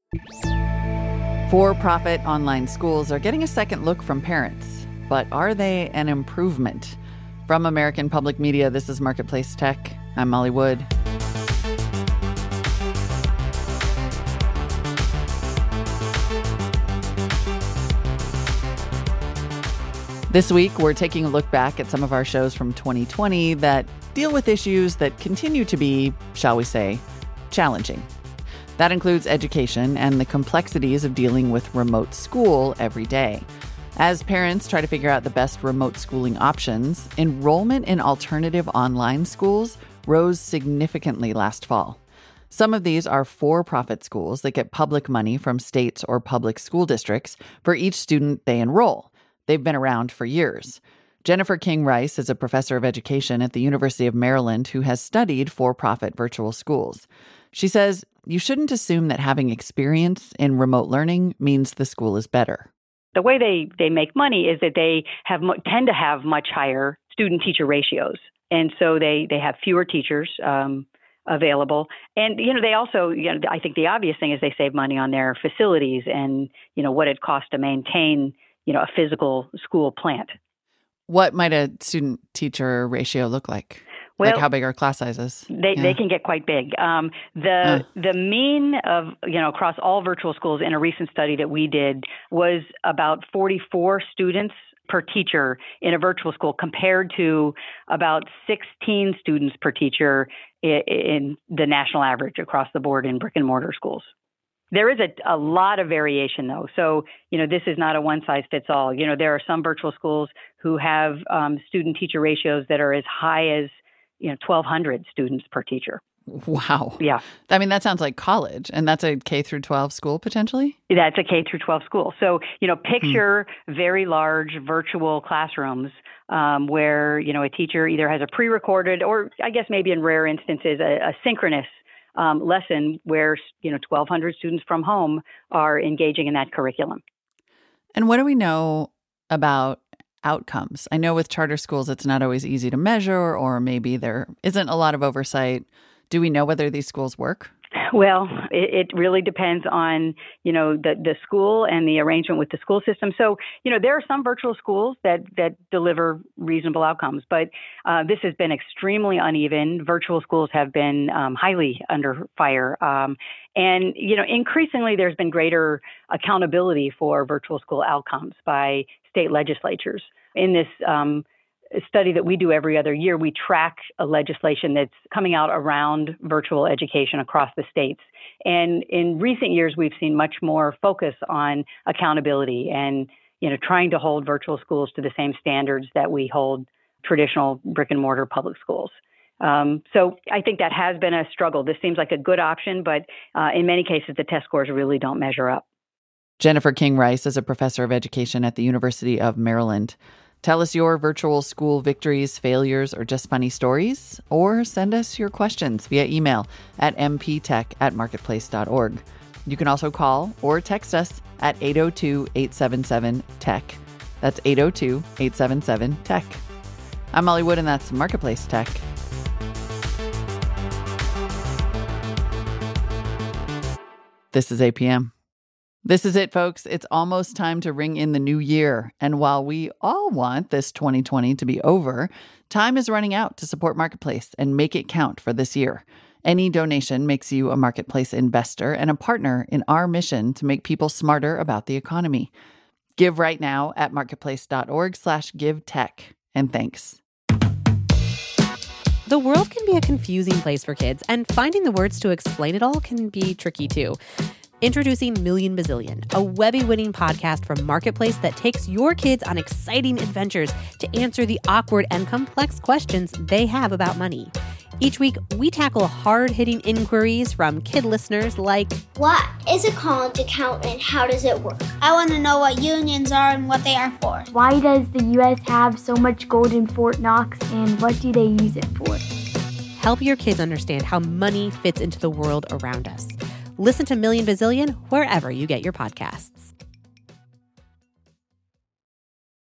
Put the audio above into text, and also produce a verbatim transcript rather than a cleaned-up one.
For-profit online schools are getting a second look from parents, but are they an improvement? From American Public Media, this is Marketplace Tech. I'm Molly Wood. This week, we're taking a look back at some of our shows from twenty twenty that deal with issues that continue to be, shall we say, challenging. That includes education and the complexities of dealing with remote school every day. As parents try to figure out the best remote schooling options, enrollment in alternative online schools rose significantly last fall. Some of these are for-profit schools that get public money from states or public school districts for each student they enroll. They've been around for years. Jennifer King Rice is a professor of education at the University of Maryland who has studied for-profit virtual schools. She says you shouldn't assume that having experience in remote learning means the school is better. The way they, they make money is that they have tend to have much higher student-teacher ratios. And so they, they have fewer teachers um, available. And, you know, they also, you know, I think the obvious thing is they save money on their facilities and, you know, what it costs to maintain, you know, a physical school plant. What might a student-teacher ratio look like? Well, like how big are class sizes? They yeah. they can get quite big. Um, the uh. the mean of, you know, across all virtual schools in a recent study that we did was about forty-four students per teacher in a virtual school compared to about sixteen students per teacher in, in the national average across the board in brick and mortar schools. There is a, a lot of variation, though. So, you know, this is not a one-size-fits-all. You know, there are some virtual schools who have um, student-teacher ratios that are as high as, you know, twelve hundred students per teacher. Wow. Yeah. I mean, that sounds like college, and that's a K through twelve school potentially? That's a K through twelve school. So, you know, picture hmm. very large virtual classrooms um, where, you know, a teacher either has a pre-recorded or I guess maybe in rare instances, a, a synchronous um, lesson where, you know, twelve hundred students from home are engaging in that curriculum. And what do we know about outcomes? I know with charter schools, it's not always easy to measure, or maybe there isn't a lot of oversight. Do we know whether these schools work? Well, it, it really depends on, you know, the, the school and the arrangement with the school system. So, you know, there are some virtual schools that, that deliver reasonable outcomes, but uh, this has been extremely uneven. Virtual schools have been um, highly under fire. Um, and, you know, increasingly there's been greater accountability for virtual school outcomes by state legislatures. In this um, study that we do every other year, we track a legislation that's coming out around virtual education across the states. And in recent years, we've seen much more focus on accountability and, you know, trying to hold virtual schools to the same standards that we hold traditional brick and mortar public schools. Um, so I think that has been a struggle. This seems like a good option, but uh, in many cases, the test scores really don't measure up. Jennifer King Rice is a professor of education at the University of Maryland. Tell us your virtual school victories, failures, or just funny stories, or send us your questions via email at m p tech at marketplace dot org. You can also call or text us at eight oh two, eight seven seven, T E C H. That's eight oh two, eight seven seven, T E C H. I'm Molly Wood, and that's Marketplace Tech. This is A P M. This is it, folks. It's almost time to ring in the new year. And while we all want this twenty twenty to be over, time is running out to support Marketplace and make it count for this year. Any donation makes you a Marketplace investor and a partner in our mission to make people smarter about the economy. Give right now at marketplace.org slash give tech. And thanks. The world can be a confusing place for kids, and finding the words to explain it all can be tricky too. Introducing Million Bazillion, a Webby-winning podcast from Marketplace that takes your kids on exciting adventures to answer the awkward and complex questions they have about money. Each week, we tackle hard-hitting inquiries from kid listeners like, what is a college account and how does it work? I want to know what unions are and what they are for. Why does the U S have so much gold in Fort Knox, and what do they use it for? Help your kids understand how money fits into the world around us. Listen to Million Bazillion wherever you get your podcasts.